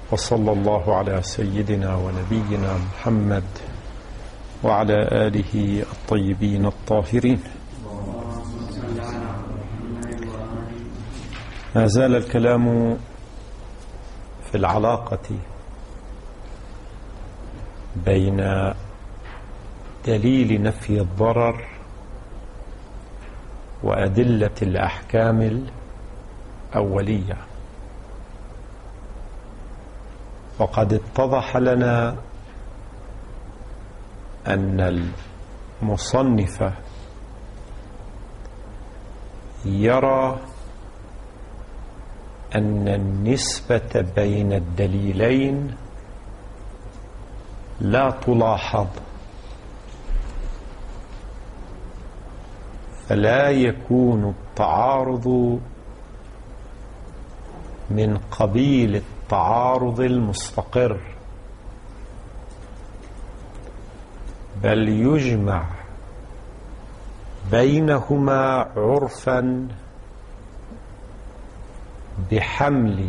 وصلى الله على سيدنا ونبينا محمد وعلى آله الطيبين الطاهرين. ما زال الكلام في العلاقة بين دليل نفي الضرر وأدلة الأحكام الأولية، وقد اتضح لنا أن المصنف يرى أن النسبة بين الدليلين لا تلاحظ، فلا يكون التعارض من قبيل التعارض المستقر، بل يجمع بينهما عرفا بحمل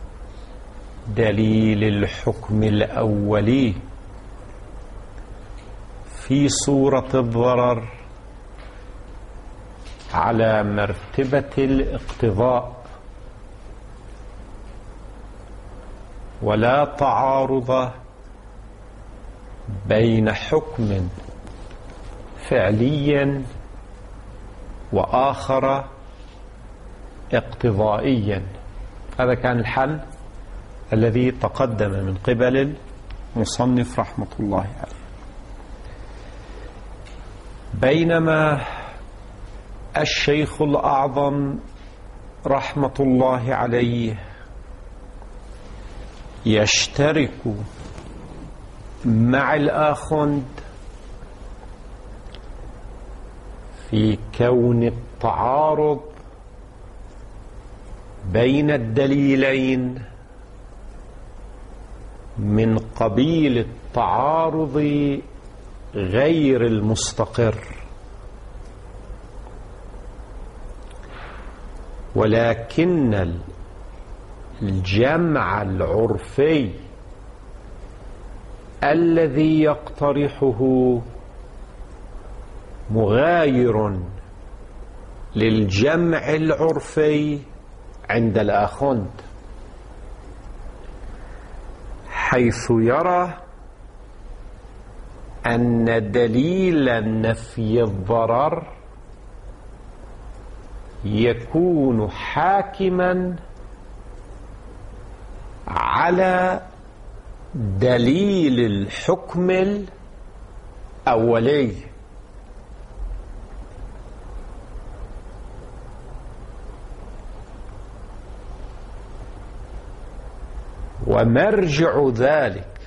دليل الحكم الأولي في صورة الضرر على مرتبة الاقتضاء، ولا تعارض بين حكم فعلي وآخر اقتضائيا. هذا كان الحل الذي تقدم من قبل المصنف رحمة الله عليه. بينما الشيخ الأعظم رحمة الله عليه يشترك مع الآخوند في كون التعارض بين الدليلين من قبيل التعارض غير المستقر، ولكن الجمع العرفي الذي يقترحه مغاير للجمع العرفي عند الآخوند، حيث يرى أن دليل نفي الضرر يكون حاكما على دليل الحكم الأولي، ومرجع ذلك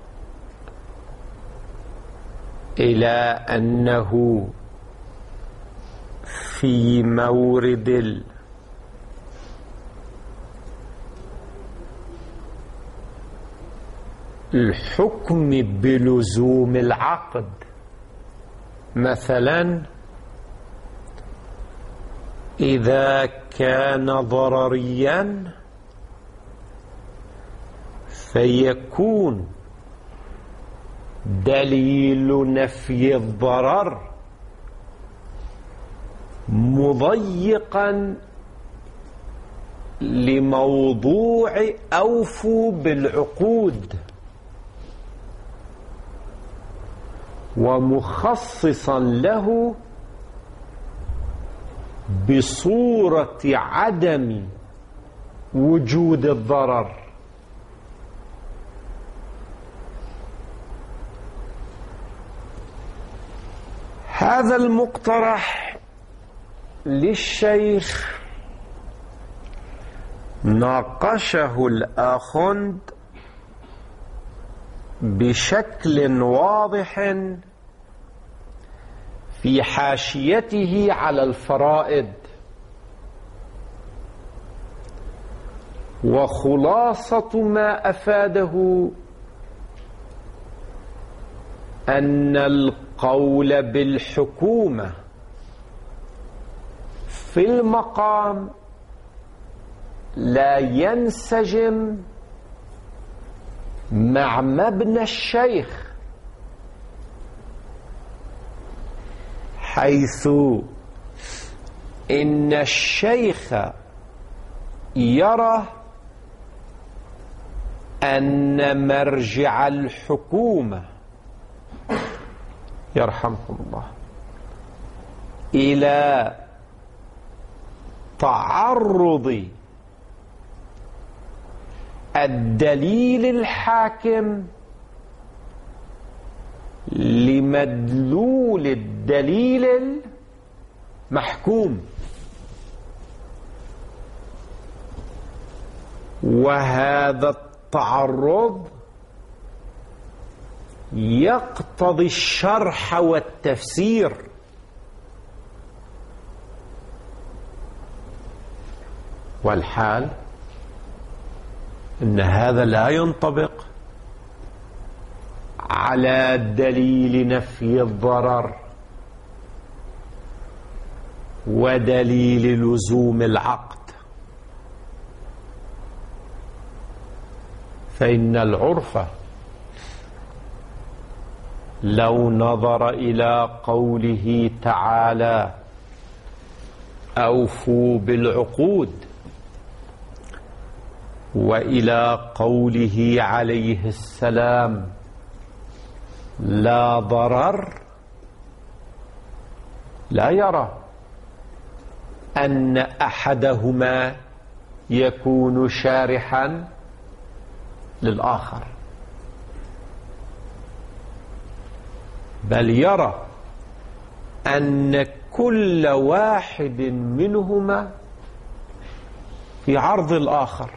إلى أنه في مورد الحكم بلزوم العقد، مثلا إذا كان ضرريا فيكون دليل نفي الضرر مضيقا لموضوع أوفوا بالعقود، ومخصصا له بصورة عدم وجود الضرر. هذا المقترح للشيخ ناقشه الآخوند بشكل واضح في حاشيته على الفرائض، وخلاصة ما أفاده أن القول بالحكومة في المقام لا ينسجم مع مبنى الشيخ، حيث إن الشيخ يرى أن مرجع الحكومة يرحمكم الله إلى تعرض الدليل الحاكم لمدلول الدليل المحكوم، وهذا التعرض يقتضي الشرح والتفسير، والحال إن هذا لا ينطبق على دليل نفي الضرر ودليل لزوم العقد، فإن العرف لو نظر إلى قوله تعالى أوفوا بالعقود وإلى قوله عليه السلام لا ضرر، لا يرى أن أحدهما يكون شارحا للآخر، بل يرى أن كل واحد منهما في عرض الآخر،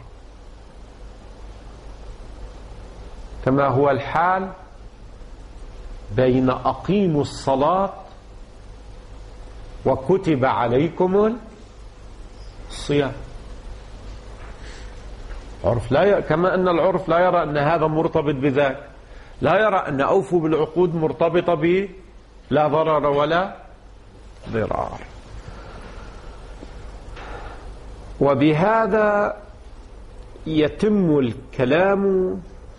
كما هو الحال بين أقيموا الصلاة وكتب عليكم الصيام. عرف لا كما أن العرف لا يرى أن هذا مرتبط بذاك، لا يرى أن أوفوا بالعقود مرتبطة به لا ضرر ولا ضرار. وبهذا يتم الكلام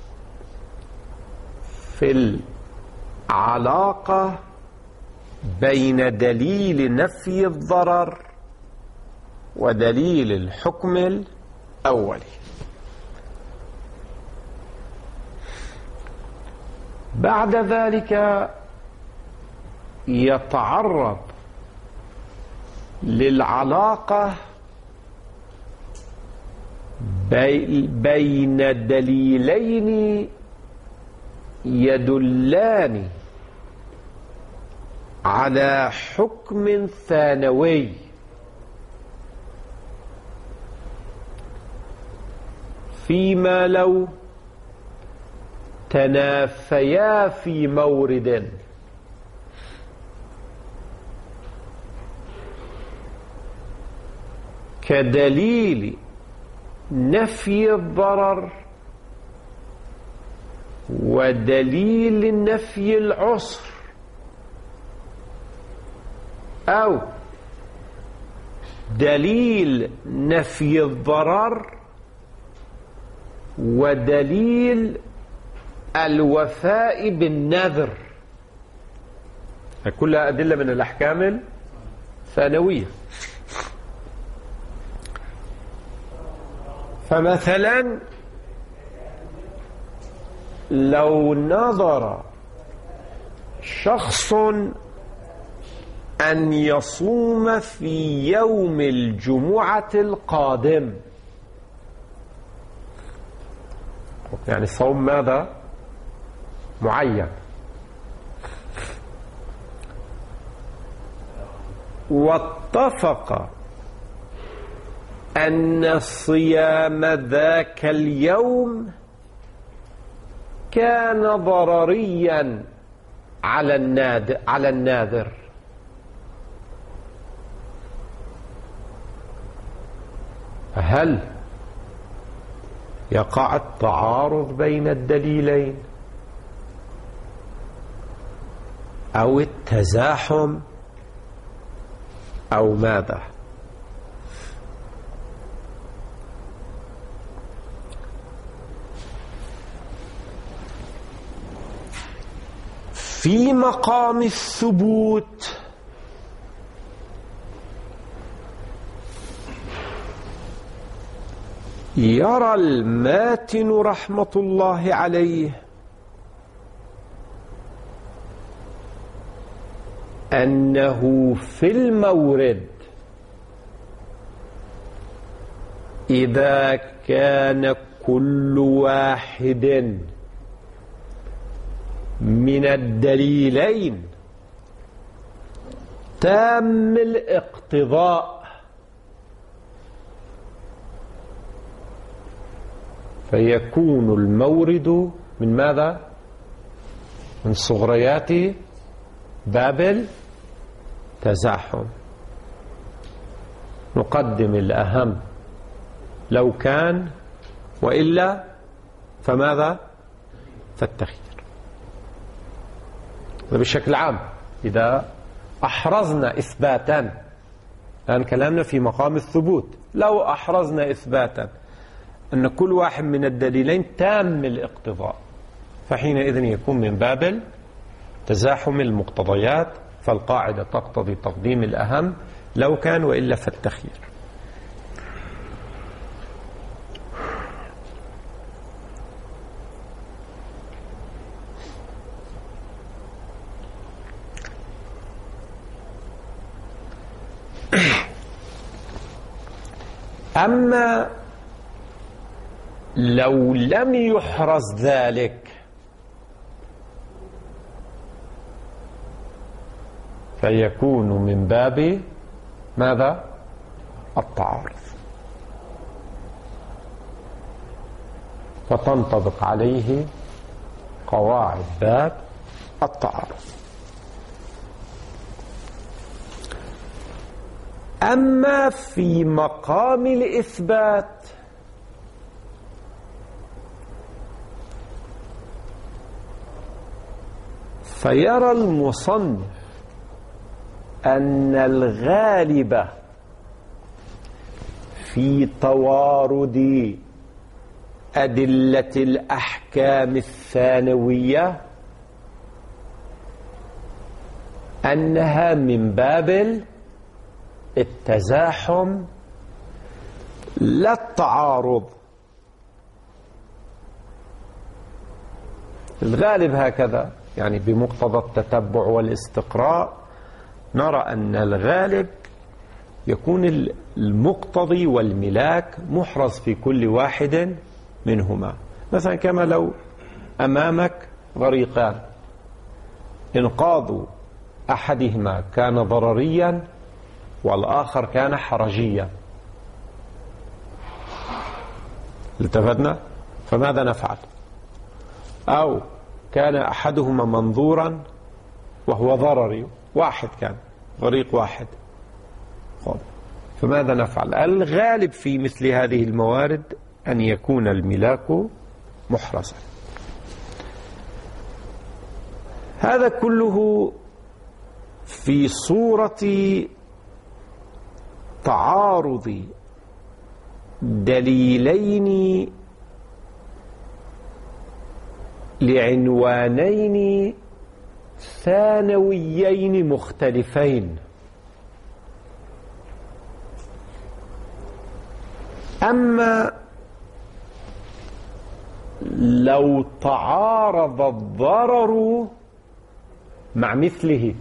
في العلاقة بين دليل نفي الضرر ودليل الحكم الأولي. بعد ذلك يتعرض للعلاقة بين دليلين يدلان على حكم ثانوي، فيما لو تنافيا في مورد، كدليل نفي الضرر ودليل نفي العسر، أو دليل نفي الضرر ودليل الوفاء بالنذر، كلها أدلة من الأحكام الثانوية. فمثلا لو نظر شخص أن يصوم في يوم الجمعة القادم، يعني صوم ماذا؟ معين، واتفق أن صيام ذاك اليوم كان ضرريا على الناذر، هل يقع التعارض بين الدليلين أو التزاحم أو ماذا؟ في مقام الثبوت يرى الماتن رحمة الله عليه أنه في المورد إذا كان كل واحد من الدليلين تام الاقتضاء فيكون المورد من ماذا؟ من صغريات باب التزاحم. نقدم الأهم لو كان، وإلا فماذا؟ فالتخيير. بشكل عام إذا أحرزنا إثباتا، الآن كلامنا في مقام الثبوت، لو أحرزنا إثباتا أن كل واحد من الدليلين تام الاقتضاء فحينئذ يكون من باب تزاحم المقتضيات، فالقاعدة تقتضي تقديم الأهم لو كان، وإلا فالتخيير. أما لو لم يحرز ذلك فيكون من باب ماذا؟ التعارض، فتنطبق عليه قواعد باب التعارض. أما في مقام الإثبات فيرى المصنف أن الغالب في توارد أدلة الأحكام الثانوية أنها من باب التزاحم لا التعارض. الغالب هكذا، يعني بمقتضى التتبع والاستقراء نرى أن الغالب يكون المقتضي والملاك محرز في كل واحد منهما. مثلا كما لو أمامك غريقان، إنقاذ أحدهما كان ضرريا والآخر كان حرجيا، التفتنا، فماذا نفعل؟ أو كان أحدهما منظورا وهو ضرري، واحد كان غريق واحد، فماذا نفعل؟ الغالب في مثل هذه الموارد أن يكون الملاك محرزا. هذا كله في صورة تعارض دليلين لعنوانين ثانويين مختلفين. أما لو تعارض الضرر مع مثله،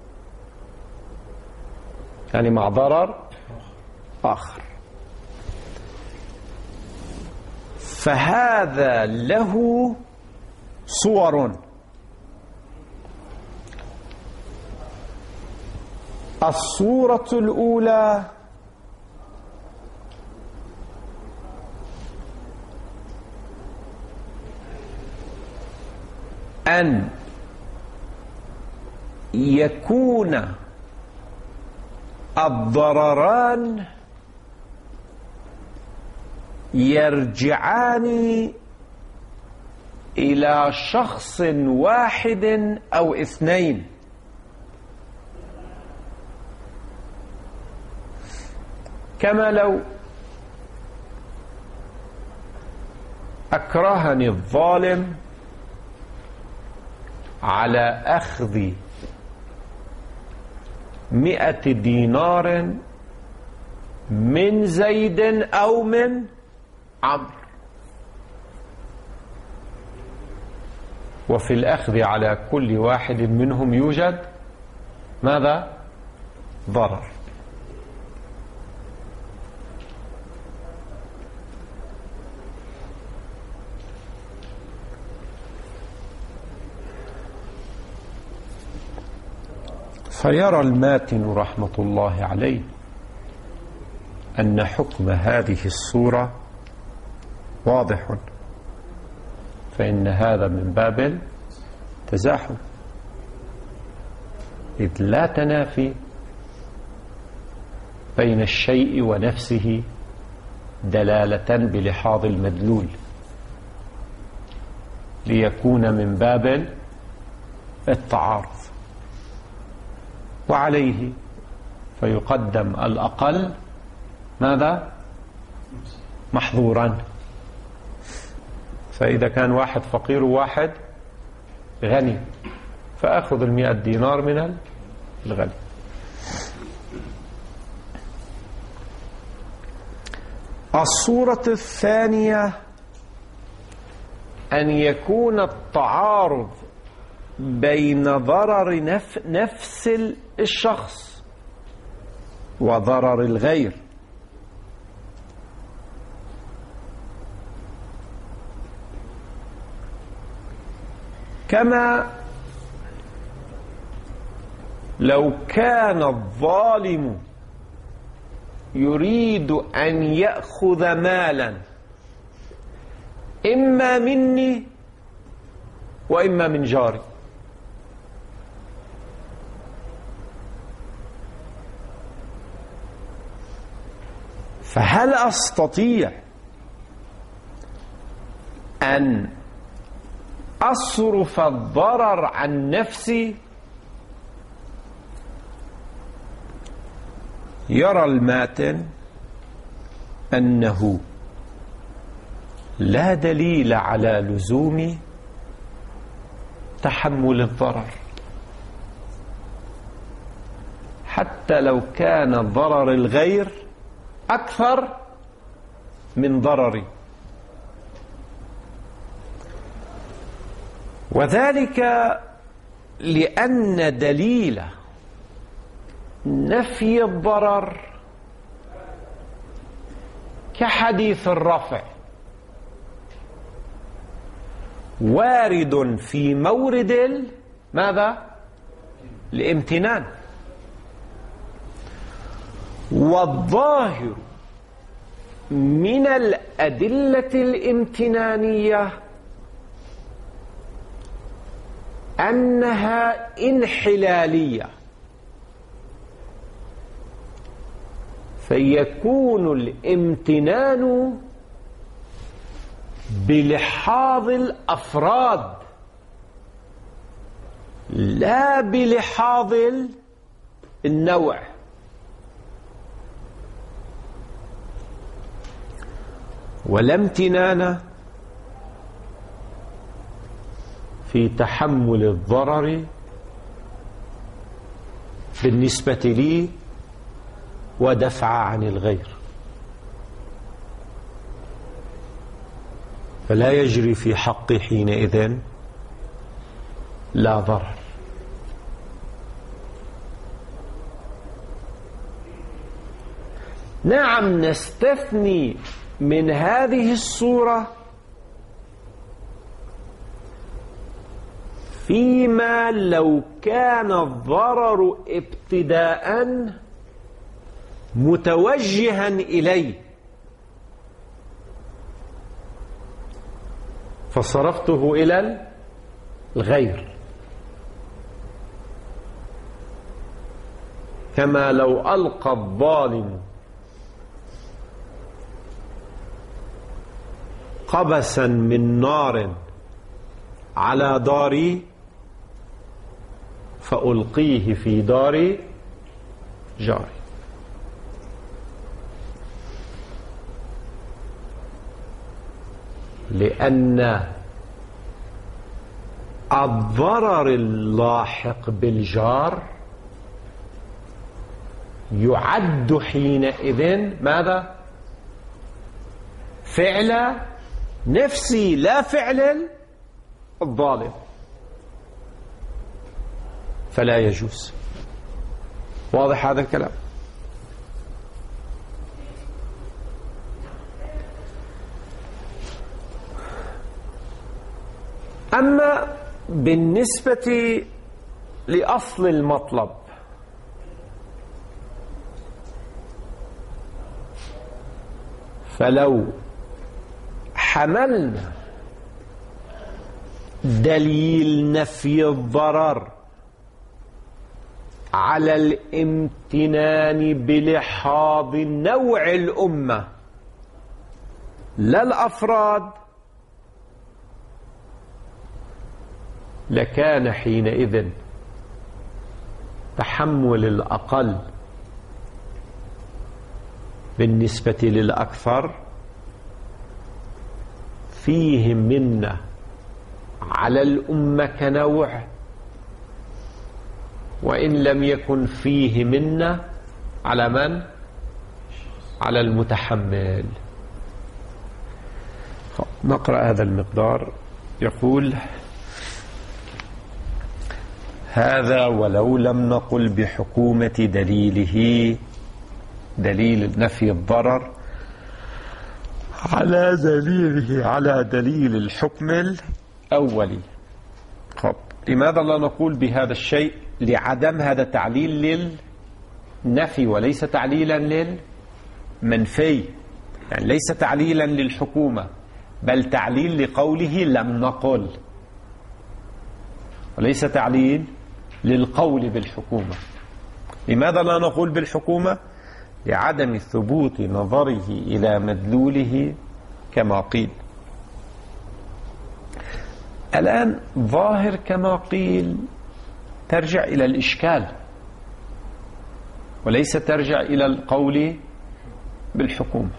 يعني مع ضرر آخر، فهذا له صور. الصورة الأولى أن يكون الضرران يرجعان إلى شخص واحد أو اثنين، كما لو أكرهني الظالم على أخذ 100 دينار من زيد أو من عمرو، وفي الأخذ على كل واحد منهم يوجد ماذا؟ ضرر. فيرى الماتن رحمة الله عليه أن حكم هذه الصورة واضح، فإن هذا من باب التزاحم، إذ لا تنافي بين الشيء ونفسه دلالة بلحاظ المدلول، ليكون من باب التعارض، وعليه فيقدم الأقل ماذا؟ محظورا. فإذا كان واحد فقير وواحد غني، فأخذ 100 دينار من الغني. الصورة الثانية أن يكون التعارض بين ضرر نفس الشخص وضرر الغير، كما لو كان الظالم يريد أن يأخذ مالا إما مني وإما من جاري، فهل أستطيع أن أصرف الضرر عن نفسي؟ يرى الماتن أنه لا دليل على لزوم تحمل الضرر، حتى لو كان ضرر الغير أكثر من ضرري، وذلك لأن دليل نفي الضرر كحديث الرفع وارد في مورد ماذا؟ الامتنان، والظاهر من الأدلة الامتنانية أنها انحلالية، فيكون الامتنان بلحاظ الأفراد لا بلحاظ النوع. ولا امتنان في تحمل الضرر بالنسبة لي ودفع عن الغير، فلا يجري في حقي حينئذ لا ضرر. نعم، نستثني من هذه الصورة فيما لو كان الضرر ابتداء متوجها إلي فصرفته إلى الغير، كما لو ألقى الظالم قبسا من نار على داري فألقيه في دار جاري، لأن الضرر اللاحق بالجار يعد حينئذ ماذا؟ فعل نفسي لا فعل الظالم، فلا يجوز. واضح هذا الكلام؟ أما بالنسبة لأصل المطلب، فلو حملنا دليل نفي الضرر على الامتنان بلحاظ نوع الأمة لا الأفراد، لكان حينئذ تحمل الأقل بالنسبة للأكثر فيه منة على الأمة كنوع، وإن لم يكن فيه منة على من؟ على المتحمل. نقرأ هذا المقدار. يقول: هذا ولو لم نقل بحكومة دليله، دليل نفي الضرر، على دليله على دليل الحكم الأولي. لماذا لا نقول بهذا الشيء؟ لعدم هذا تعليل للنفي وليس تعليلا للمنفي، يعني ليس تعليلا للحكومة بل تعليل لقوله لم نقل، وليس تعليل للقول بالحكومة. لماذا لا نقول بالحكومة؟ لعدم ثبوت نظره إلى مدلوله كما قيل. الآن ظاهر كما قيل ترجع إلى الإشكال وليس ترجع إلى القول بالحكومة،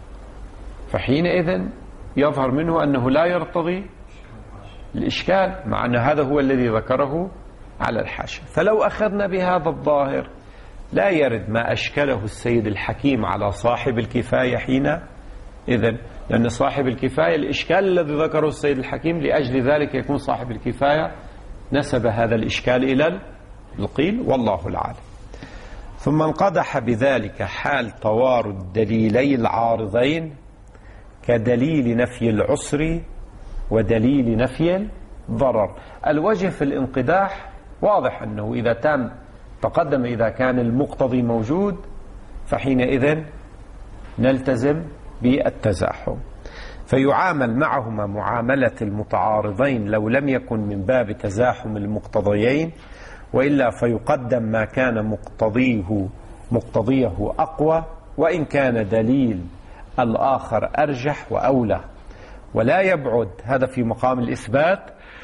فحينئذ يظهر منه أنه لا يرتضي الإشكال، مع أن هذا هو الذي ذكره على الحاشية. فلو أخذنا بهذا الظاهر لا يرد ما أشكله السيد الحكيم على صاحب الكفاية حينئذ، لأن صاحب الكفاية الإشكال الذي ذكره السيد الحكيم لأجل ذلك يكون صاحب الكفاية نسب هذا الإشكال إلى القيل، والله العالم. ثم انقدح بذلك حال توارد دليلي العارضين كدليل نفي العسر ودليل نفي الضرر. الوجه في الانقداح واضح أنه إذا تقدم إذا كان المقتضي موجود فحينئذ نلتزم بالتزاحم، فيعامل معهما معاملة المتعارضين لو لم يكن من باب تزاحم المقتضيين، وإلا فيقدم ما كان مقتضيه أقوى وإن كان دليل الآخر أرجح وأولى. ولا يبعد هذا في مقام الإثبات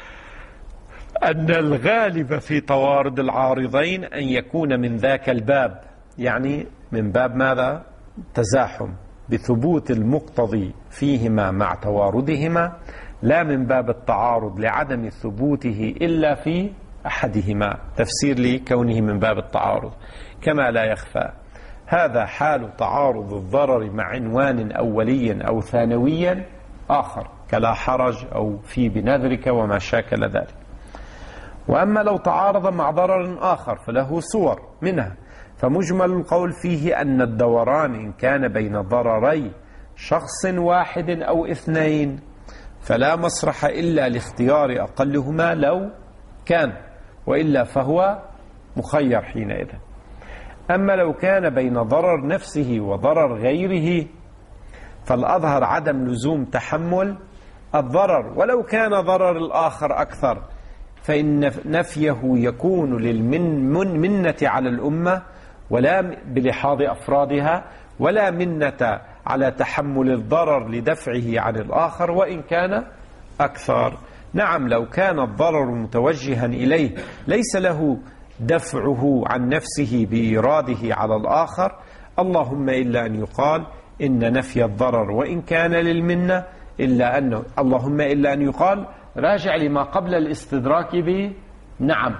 أن الغالب في توارد العارضين أن يكون من ذاك الباب، يعني من باب ماذا؟ تزاحم بثبوت المقتضي فيهما مع تواردهما، لا من باب التعارض لعدم ثبوته إلا في أحدهما، تفسير لكونه من باب التعارض. كما لا يخفى هذا حال تعارض الضرر مع عنوان أولي أو ثانوي آخر كلا حرج أو في بنذرك وما شاكل ذلك. وأما لو تعارض مع ضرر آخر فله صور، منها فمجمل القول فيه أن الدوران إن كان بين ضرري شخص واحد أو اثنين فلا مسرح إلا لاختيار أقلهما لو كان، وإلا فهو مخير حينئذ. أما لو كان بين ضرر نفسه وضرر غيره فالأظهر عدم لزوم تحمل الضرر، ولو كان ضرر الآخر أكثر فإن نفيه يكون للمنة على الأمة ولا بلحاظ أفرادها، ولا منة على تحمل الضرر لدفعه عن الآخر وإن كان أكثر. نعم لو كان الضرر متوجها إليه ليس له دفعه عن نفسه بإراده على الآخر، اللهم إلا أن يقال إن نفي الضرر وإن كان للمنة اللهم إلا أن يقال راجع لما قبل الاستدراك نعم،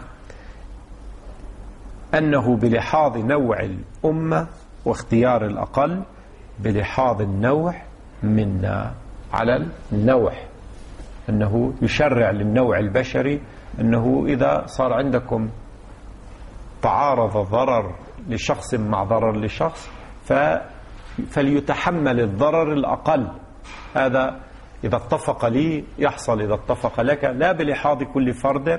أنه بلحاظ نوع الأمة واختيار الأقل بلحاظ النوع منا على النوع، أنه يشرع للنوع البشري أنه إذا صار عندكم تعارض ضرر لشخص مع ضرر لشخص فليتحمل الضرر الأقل. هذا إذا اتفق لي يحصل، إذا اتفق لك، لا بلحاظ كل فرد.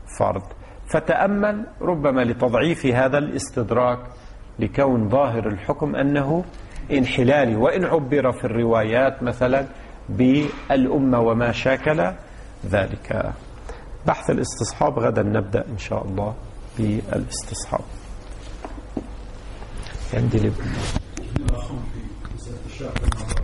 فتأمل ربما لتضعيف هذا الاستدراك لكون ظاهر الحكم أنه انحلالي، وإن عبر في الروايات مثلا بالأمة وما شاكل ذلك. بحث الاستصحاب غدا نبدأ إن شاء الله بالاستصحاب. عندي